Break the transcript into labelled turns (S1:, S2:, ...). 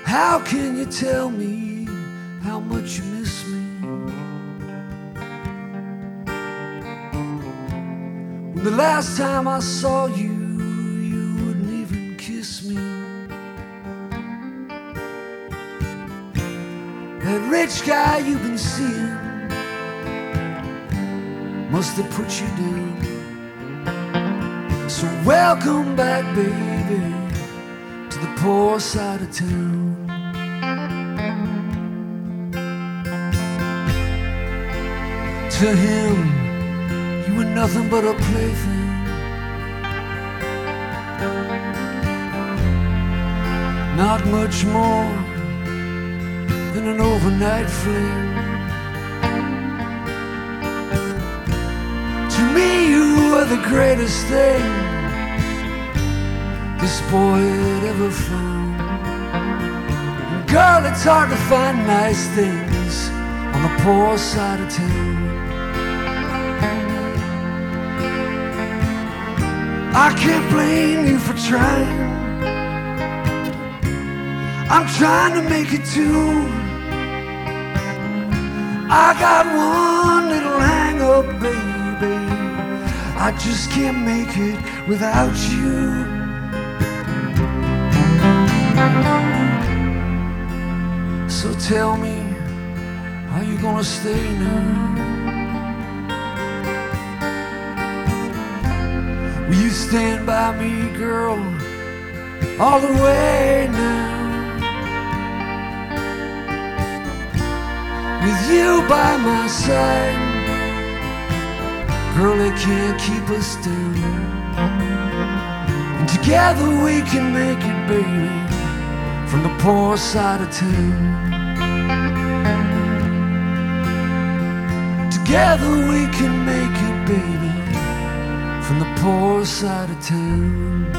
S1: How can you tell me how much you miss me? When the last time I saw you, you wouldn't even kiss me. That rich guy you've been seeing must have put you down. So welcome back, baby, to the poor side of town. To him, you were nothing but a plaything. Not much more than an overnight fling. To me, you were the greatest thing this boy had ever found. And girl, it's hard to find nice things on the poor side of town. I can't blame you for trying. I'm trying to make it too. I got one little hang up, baby. I just can't make it without you. So tell me, are you gonna stay now? Will you stand by me, girl, all the way now? With you by my side, girl, they can't keep us down. And together we can make it, baby, from the poor side of town. Together we can make it, baby, from the poor side of town.